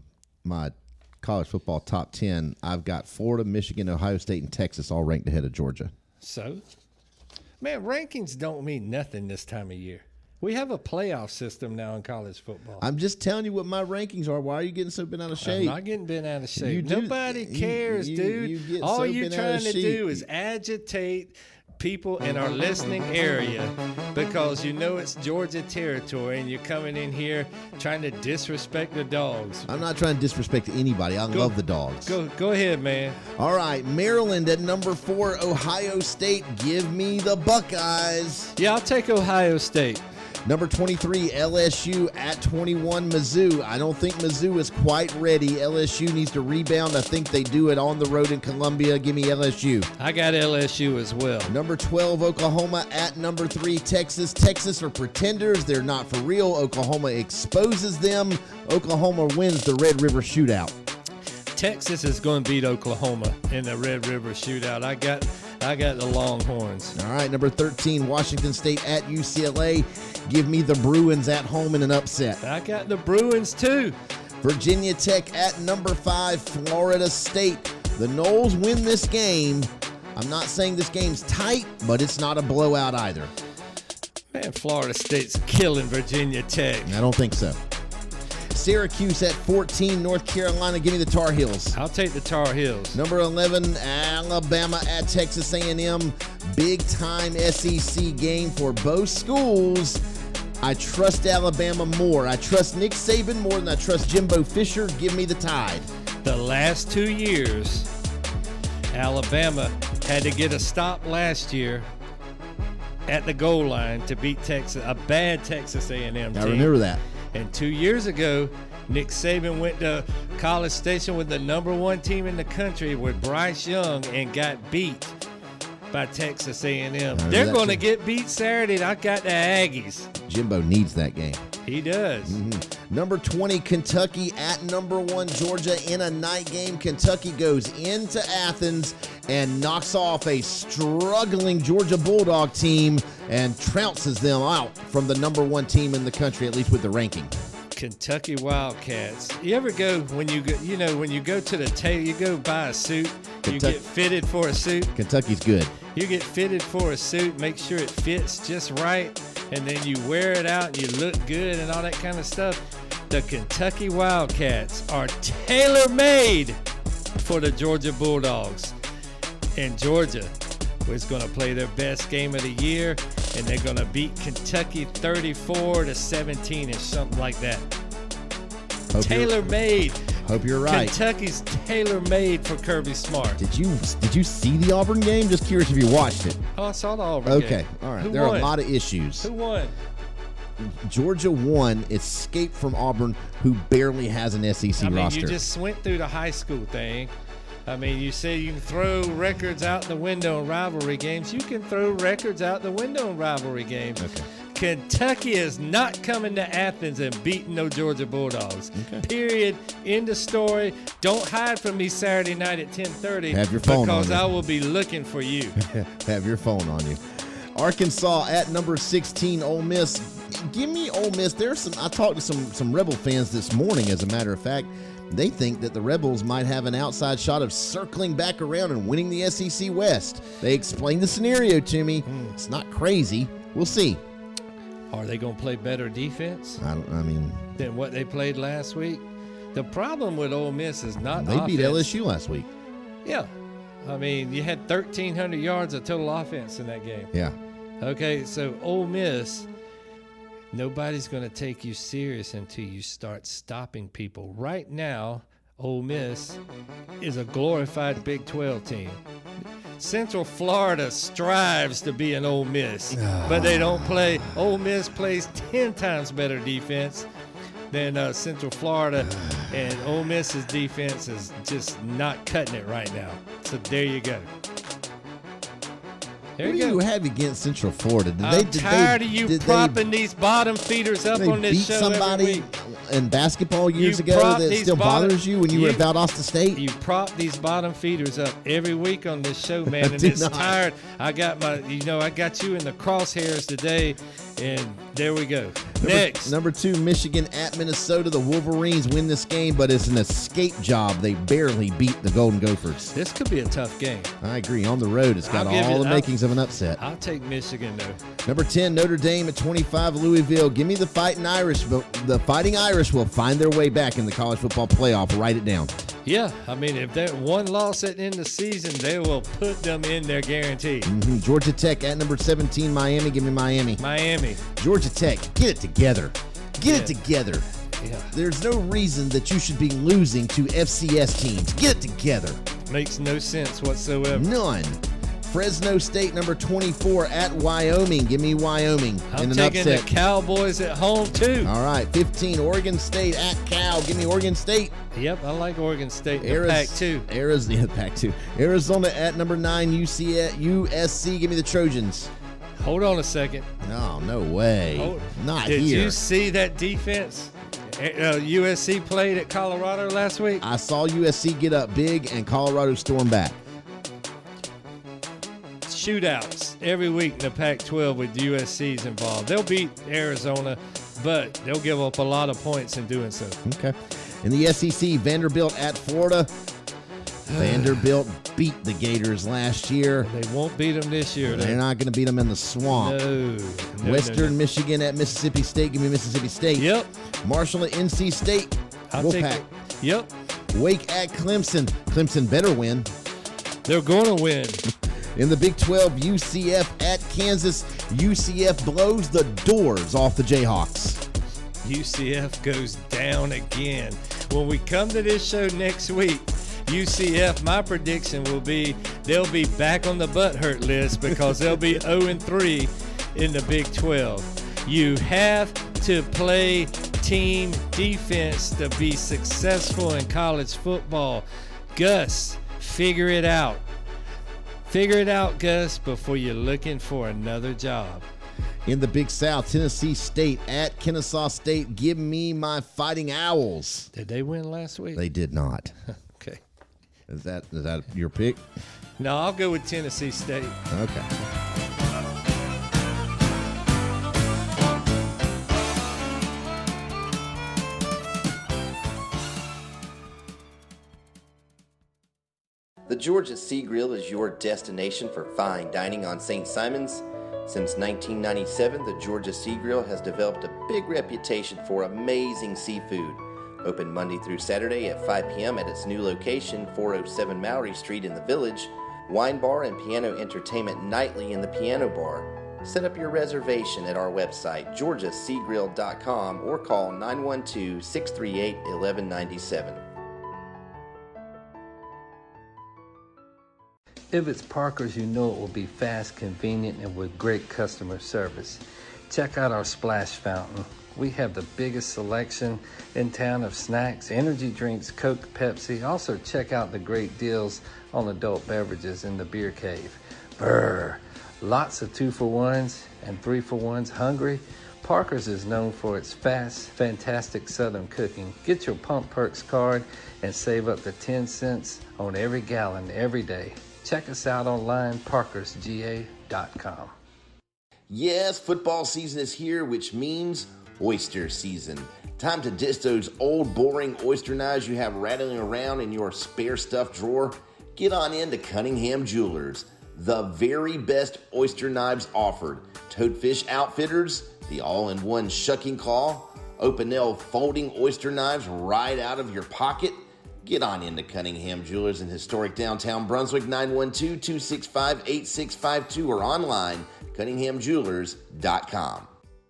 My college football top 10, I've got Florida, Michigan, Ohio State, and Texas all ranked ahead of Georgia.
So? Man, rankings don't mean nothing this time of year. We have a playoff system now in college football.
I'm just telling you what my rankings are. Why are you getting so bent out of shape?
I'm not getting bent out of shape. Nobody cares, dude. All you're trying to do is agitate people in our listening area because you know it's Georgia territory and you're coming in here trying to disrespect the Dogs.
I'm not trying to disrespect anybody. I love the Dogs.
Go ahead, man.
All right, Maryland at number 4, Ohio State. Give me the Buckeyes.
Yeah, I'll take Ohio State.
Number 23, LSU at 21, Mizzou. I don't think Mizzou is quite ready. LSU needs to rebound. I think they do it on the road in Columbia. Give me LSU.
I got LSU as well.
Number 12, Oklahoma at number 3, Texas. Texas are pretenders. They're not for real. Oklahoma exposes them. Oklahoma wins the Red River Shootout.
Texas is going to beat Oklahoma in the Red River Shootout. I got the Longhorns.
All right, number 13, Washington State at UCLA. Give me the Bruins at home in an upset.
I got the Bruins too.
Virginia Tech at number 5, Florida State. The Noles win this game. I'm not saying this game's tight, but it's not a blowout either.
Man, Florida State's killing Virginia Tech.
I don't think so. Syracuse at 14, North Carolina. Give me the Tar Heels.
I'll take the Tar Heels.
Number 11, Alabama at Texas A&M. Big-time SEC game for both schools. I trust Alabama more. I trust Nick Saban more than I trust Jimbo Fisher. Give me the Tide.
The last 2 years, Alabama had to get a stop last year at the goal line to beat Texas, a bad Texas A&M team.
I remember that.
And 2 years ago, Nick Saban went to College Station with the #1 team in the country with Bryce Young and got beat by Texas A&M. They're going to get beat Saturday. I got the Aggies.
Jimbo needs that game.
He does.
Number 20, Kentucky at number 1, Georgia in a night game. Kentucky goes into Athens and knocks off a struggling Georgia Bulldog team and trounces them out from the #1 team in the country, at least with the ranking.
Kentucky Wildcats. You ever go when you go, when you go to the tailor, you go buy a suit, you get fitted for a suit.
Kentucky's good.
You get fitted for a suit, make sure it fits just right, and then you wear it out and you look good and all that kind of stuff. The Kentucky Wildcats are tailor-made for the Georgia Bulldogs. And Georgia is going to play their best game of the year, and they're going to beat Kentucky 34-17 or something like that. Tailor-made.
Hope you're right.
Kentucky's tailor-made for Kirby Smart.
Did you see the Auburn game? Just curious if you watched it.
Oh, I saw the Auburn game.
Okay, all right.
Who
There
won?
are a lot of issues.
Who won?
Georgia won, escaped from Auburn, who barely has an SEC roster.
You just went through the high school thing. I mean, you say you can throw records out the window in rivalry games. You can throw records out the window in rivalry games.
Okay.
Kentucky is not coming to Athens and beating no Georgia Bulldogs. Okay. Period. End of story. Don't hide from me Saturday night at 10:30.
Have your phone on
because
you.
I will be looking for you.
Have your phone on you. Arkansas at number 16, Ole Miss. Give me Ole Miss. I talked to some Rebel fans this morning, as a matter of fact. They think that the Rebels might have an outside shot of circling back around and winning the SEC West. They explained the scenario to me. It's not crazy. We'll see.
Are they going to play better defense
I mean,
than what they played last week? The problem with Ole Miss is not
they beat
offense.
LSU last week.
Yeah. I mean, you had 1,300 yards of total offense in that game.
Yeah.
Okay, so Ole Miss, nobody's going to take you serious until you start stopping people. Right now, Ole Miss is a glorified Big 12 team. Central Florida strives to be an Ole Miss, but they don't play. Ole Miss plays 10 times better defense than Central Florida, and Ole Miss's defense is just not cutting it right now. So there you go.
What do you have against Central Florida?
I'm tired of you propping these bottom feeders up on this show
somebody
every week.
in basketball years ago that still bothers you when you were at Valdosta State?
You prop these bottom feeders up every week on this show, man, and it's tired. I got I got you in the crosshairs today, and there we go. Next.
Number 2, Michigan at Minnesota. The Wolverines win this game, but it's an escape job. They barely beat the Golden Gophers.
This could be a tough game.
I agree. On the road, it's got all the makings of an upset.
I'll take Michigan, though.
Number 10, Notre Dame at 25, Louisville. Give me the Fighting Irish. The Fighting Irish will find their way back in the college football playoff. Write it down.
Yeah, I mean, if they're one loss at the end of the season, they will put them in there guaranteed.
Georgia Tech at number 17, Miami. Give me Miami.
Miami.
Georgia Tech, get it together. Get it together.
Yeah.
There's no reason that you should be losing to FCS teams. Get it together.
Makes no sense whatsoever.
None. Fresno State, number 24, at Wyoming. Give me Wyoming
I'm
in an
taking
upset.
the Cowboys at home, too.
All right, 15, Oregon State at Cal. Give me Oregon State.
Yep, I like Oregon State in the Pac-2.
Pac-2. Arizona at number 9, USC. Give me the Trojans.
Hold on a second.
No way. Not
Did
here.
you see that defense USC played at Colorado last week?
I saw USC get up big and Colorado storm back.
Shootouts every week in the Pac-12 with USC's involved. They'll beat Arizona, but they'll give up a lot of points in doing so.
Okay. In the SEC, Vanderbilt at Florida. Vanderbilt beat the Gators last year.
They won't beat them this year.
They're not going to beat them in the swamp.
No.
Western Michigan at Mississippi State. Give me Mississippi State.
Yep.
Marshall at NC State.
I'll take
Wolfpack.
it. Yep.
Wake at Clemson. Clemson better win.
They're going to win.
In the Big 12, UCF at Kansas. UCF blows the doors off the Jayhawks.
UCF goes down again. When we come to this show next week, UCF, my prediction will be they'll be back on the butthurt list because they'll be 0-3 in the Big 12. You have to play team defense to be successful in college football. Gus, figure it out. Figure it out, Gus, before you're looking for another job.
In the Big South, Tennessee State at Kennesaw State. Give me my Fighting Owls.
Did they win last week?
They did not.
Okay.
Is that your pick?
No, I'll go with Tennessee State.
Okay.
The Georgia Sea Grill is your destination for fine dining on St. Simons. Since 1997, the Georgia Sea Grill has developed a big reputation for amazing seafood. Open Monday through Saturday at 5 p.m. at its new location, 407 Mowry Street in the Village. Wine bar and piano entertainment nightly in the piano bar. Set up your reservation at our website, georgiaseagrill.com, or call 912-638-1197.
If it's Parker's, you know it will be fast, convenient, and with great customer service. Check out our splash fountain. We have the biggest selection in town of snacks, energy drinks, Coke, Pepsi. Also check out the great deals on adult beverages in the beer cave. Brr! Lots of 2-for-1s and 3-for-1s. Hungry? Parker's is known for its fast, fantastic Southern cooking. Get your Pump Perks card and save up to 10 cents on every gallon every day. Check us out online, parkersga.com.
Yes, football season is here, which means oyster season. Time to ditch those old, boring oyster knives you have rattling around in your spare stuff drawer. Get on into Cunningham Jewelers. The very best oyster knives offered. Toadfish Outfitters, the all-in-one shucking claw, Opinel folding oyster knives right out of your pocket. Get on into Cunningham Jewelers in historic downtown Brunswick, 912-265-8652, or online, cunninghamjewelers.com.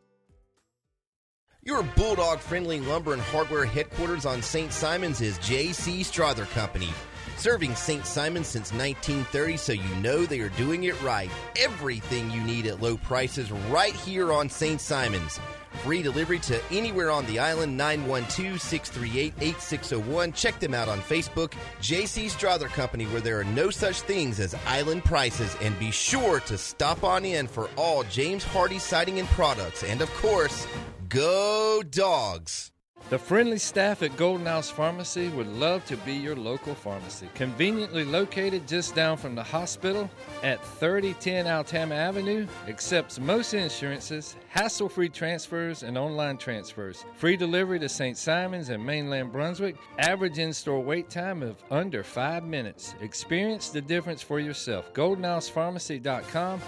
Your Bulldog-friendly lumber and hardware headquarters on St. Simons is J.C. Strother Company. Serving St. Simons since 1930, so you know they are doing it right. Everything you need at low prices right here on St. Simons. Free delivery to anywhere on the island, 912-638-8601. Check them out on Facebook, J.C. Strother Company, where there are no such things as island prices. And be sure to stop on in for all James Hardy siding and products. And, of course, go Dogs!
The friendly staff at Golden House Pharmacy would love to be your local pharmacy. Conveniently located just down from the hospital at 3010 Altama Avenue, accepts most insurances, hassle-free transfers, and online transfers. Free delivery to St. Simons and mainland Brunswick. Average in-store wait time of under 5 minutes. Experience the difference for yourself. GoldenHousePharmacy.com,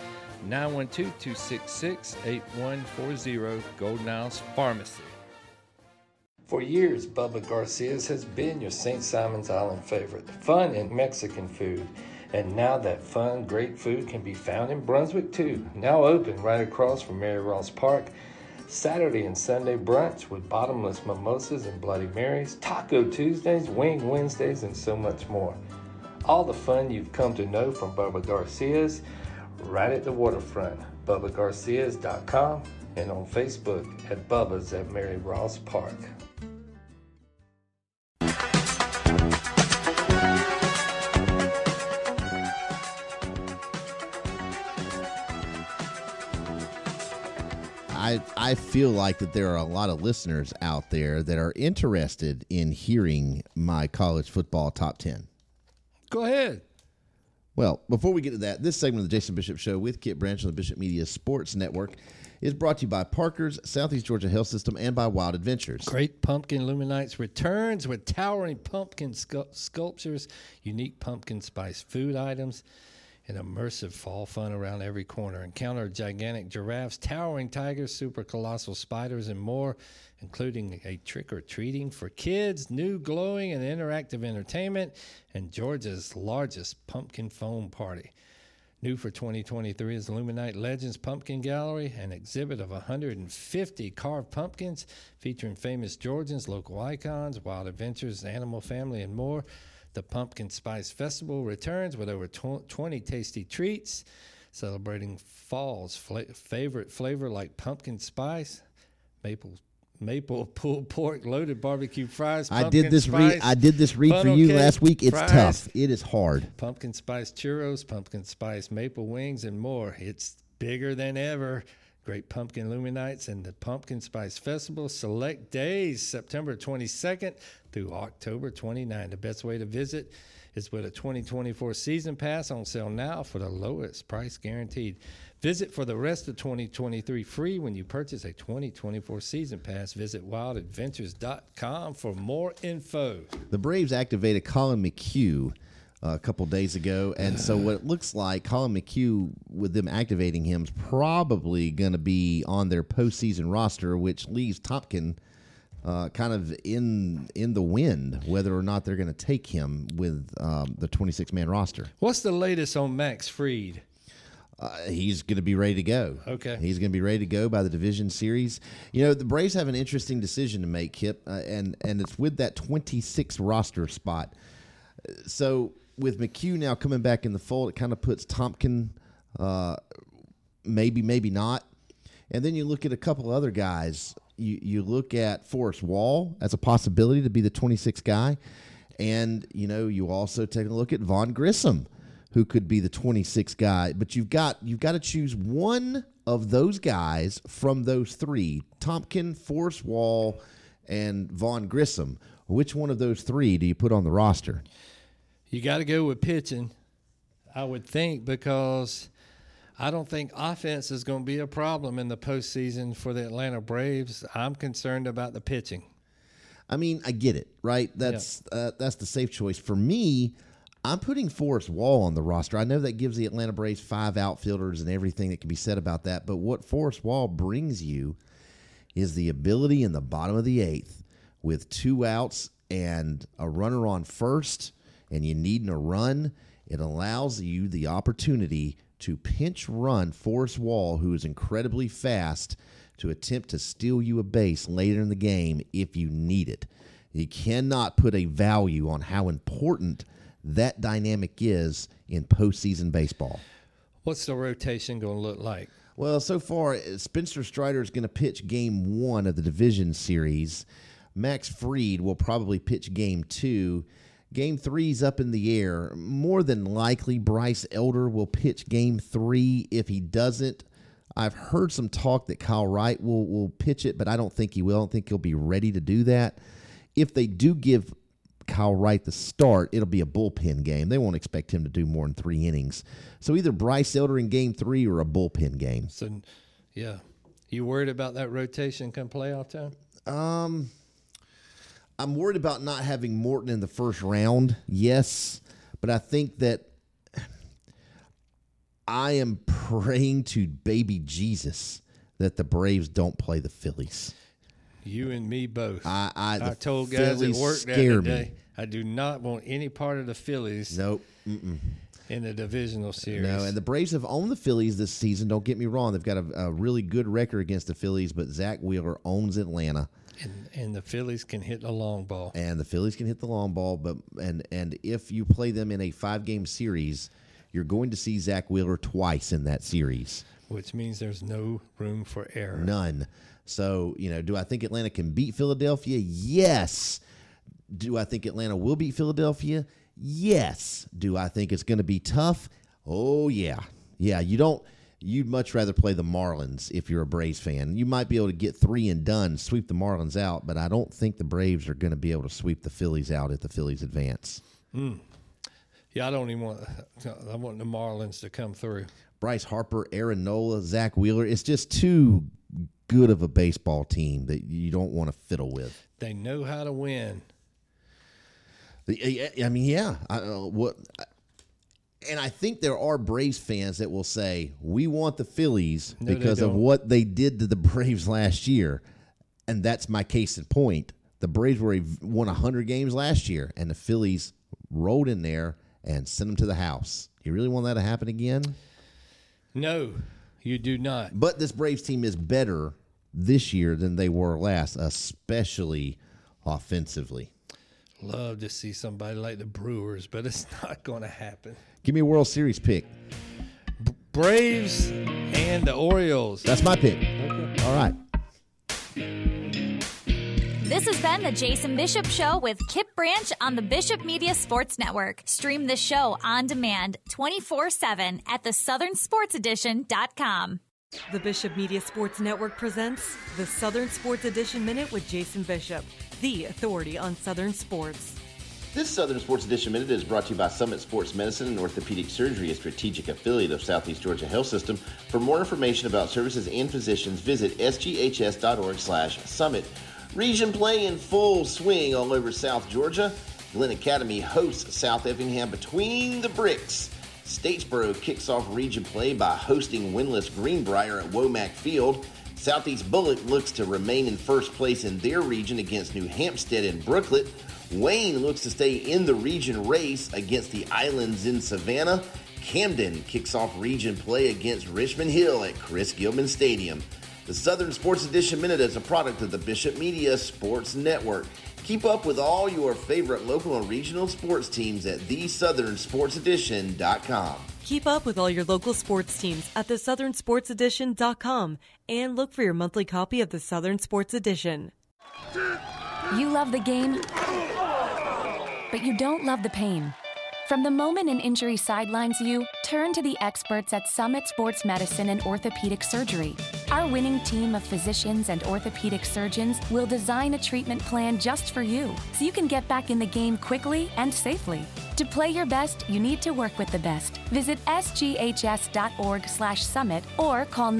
912-266-8140, Golden House Pharmacy.
For years, Bubba Garcia's has been your St. Simons Island favorite. Fun and Mexican food. And now that fun, great food can be found in Brunswick too. Now open right across from Mary Ross Park. Saturday and Sunday brunch with bottomless mimosas and Bloody Marys. Taco Tuesdays, Wing Wednesdays, and so much more. All the fun you've come to know from Bubba Garcia's right at the waterfront. BubbaGarcias.com and on Facebook at Bubba's at Mary Ross Park.
I feel like that there are a lot of listeners out there that are interested in hearing my college football top 10.
Go ahead.
Well, before we get to that, this segment of the Jason Bishop Show with Kit Branch on the Bishop Media Sports Network is brought to you by Parker's, Southeast Georgia Health System, and by Wild Adventures.
Great Pumpkin Luminites returns with towering pumpkin sculptures, unique pumpkin spice food items, and immersive fall fun around every corner. Encounter gigantic giraffes, towering tigers, super colossal spiders, and more, including a trick-or-treating for kids, new glowing and interactive entertainment, and Georgia's largest pumpkin foam party. New for 2023 is Luminite Legends Pumpkin Gallery, an exhibit of 150 carved pumpkins featuring famous Georgians, local icons, Wild Adventures, Animal Family, and more. The Pumpkin Spice Festival returns with over 20 tasty treats, celebrating fall's favorite flavor like pumpkin spice, maple pulled pork, loaded barbecue fries.
I did this read for you last week. It's
fries,
tough. It is hard.
Pumpkin spice churros, pumpkin spice maple wings, and more. It's bigger than ever. Great Pumpkin Illuminates and the Pumpkin Spice Festival select days, September 22nd through October 29th. The best way to visit is with a 2024 season pass on sale now for the lowest price guaranteed. Visit for the rest of 2023 free when you purchase a 2024 season pass. Visit wildadventures.com for more info.
The Braves activated Colin McHugh a couple days ago, and so what it looks like, Colin McHugh, with them activating him, is probably going to be on their postseason roster, which leaves Tompkin kind of in the wind, whether or not they're going to take him with the 26-man roster.
What's the latest on Max Fried?
He's going to be ready to go.
Okay.
He's going to be ready to go by the division series. You know, the Braves have an interesting decision to make, Kip, and it's with that 26th roster spot. So with McHugh now coming back in the fold, it kind of puts Tompkin maybe not. And then you look at a couple other guys. You look at Forrest Wall as a possibility to be the 26th guy. And, you know, you also take a look at Vaughn Grissom, who could be the 26th guy. But you've got to choose one of those guys from those three, Tompkin, Forrest Wall, and Vaughn Grissom. Which one of those three do you put on the roster?
You got to go with pitching, I would think, because I don't think offense is going to be a problem in the postseason for the Atlanta Braves. I'm concerned about the pitching.
I mean, I get it, right? That's the safe choice. For me, I'm putting Forrest Wall on the roster. I know that gives the Atlanta Braves 5 outfielders and everything that can be said about that, but what Forrest Wall brings you is the ability in the bottom of the 8th with 2 outs and a runner on first, and you need a run. It allows you the opportunity to pinch run Forrest Wall, who is incredibly fast, to attempt to steal you a base later in the game if you need it. You cannot put a value on how important that dynamic is in postseason baseball.
What's the rotation going to look like?
Well, so far, Spencer Strider is going to pitch Game 1 of the division series. Max Fried will probably pitch Game 2. Game 3 is up in the air. More than likely, Bryce Elder will pitch Game 3. If he doesn't, I've heard some talk that Kyle Wright will pitch it, but I don't think he will. I don't think he'll be ready to do that. If they do give Kyle Wright the start, it'll be a bullpen game. They won't expect him to do more than 3 innings. So either Bryce Elder in Game 3 or a bullpen game.
So, yeah. You worried about that rotation come playoff time?
I'm worried about not having Morton in the first round, yes, but I think that I am praying to baby Jesus that the Braves don't play the Phillies.
You and me both.
I
told guys at work that today,
me.
I do not want any part of the Phillies.
Nope.
In the divisional series.
No, and the Braves have owned the Phillies this season. Don't get me wrong. They've got a really good record against the Phillies, but Zach Wheeler owns Atlanta.
And the Phillies can hit the long ball.
And the Phillies can hit the long ball, but and if you play them in a 5-game series, you're going to see Zach Wheeler twice in that series.
Which means there's no room for error.
None. So, you know, do I think Atlanta can beat Philadelphia? Yes. Do I think Atlanta will beat Philadelphia? Yes. Do I think it's going to be tough? Oh, yeah. Yeah, you'd much rather play the Marlins if you're a Braves fan. You might be able to get 3 and done, sweep the Marlins out, but I don't think the Braves are going to be able to sweep the Phillies out if the Phillies advance.
Yeah, I want the Marlins to come through.
Bryce Harper, Aaron Nola, Zach Wheeler. It's just too good of a baseball team that you don't want to fiddle with.
They know how to win.
I mean, yeah. And I think there are Braves fans that will say, we want the Phillies because of what they did to the Braves last year. And that's my case in point. The Braves won 100 games last year, and the Phillies rolled in there and sent them to the house. You really want that to happen again?
No, you do not.
But this Braves team is better this year than they were last, especially offensively.
Love to see somebody like the Brewers, but it's not going to happen.
Give me a World Series pick.
Braves and the Orioles.
That's my pick.
Okay.
All right.
This has been the Jason Bishop Show with Kip Branch on the Bishop Media Sports Network. Stream the show on demand 24/7 at thesouthernsportsedition.com.
The Bishop Media Sports Network presents the Southern Sports Edition Minute with Jason Bishop, the authority on Southern sports.
This Southern Sports Edition Minute is brought to you by Summit Sports Medicine and Orthopedic Surgery, a strategic affiliate of Southeast Georgia Health System. For more information about services and physicians, visit sghs.org/summit. Region play in full swing all over South Georgia. Glenn Academy hosts South Effingham between the bricks. Statesboro kicks off region play by hosting winless Greenbrier at Womack Field. Southeast Bullock looks to remain in first place in their region against New Hampstead and Brooklet. Wayne looks to stay in the region race against the Islands in Savannah. Camden kicks off region play against Richmond Hill at Chris Gilman Stadium. The Southern Sports Edition Minute is a product of the Bishop Media Sports Network. Keep up with all your favorite local and regional sports teams at thesouthernsportsedition.com.
Keep up with all your local sports teams at thesouthernsportsedition.com and look for your monthly copy of the Southern Sports Edition.
You love the game, but you don't love the pain. From the moment an injury sidelines you, turn to the experts at Summit Sports Medicine and Orthopedic Surgery. Our winning team of physicians and orthopedic surgeons will design a treatment plan just for you, so you can get back in the game quickly and safely. To play your best, you need to work with the best. Visit sghs.org/summit or call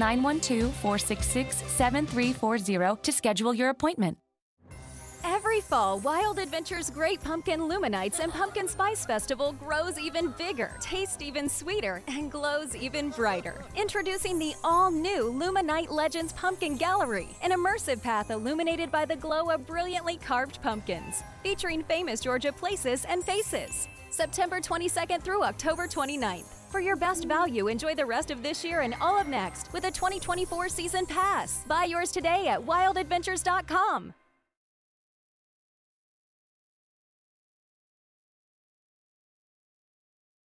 912-466-7340 to schedule your appointment.
Every fall, Wild Adventures Great Pumpkin Luminites and Pumpkin Spice Festival grows even bigger, tastes even sweeter, and glows even brighter. Introducing the all-new Luminite Legends Pumpkin Gallery, an immersive path illuminated by the glow of brilliantly carved pumpkins, featuring famous Georgia places and faces. September 22nd through October 29th. For your best value, enjoy the rest of this year and all of next with a 2024 season pass. Buy yours today at wildadventures.com.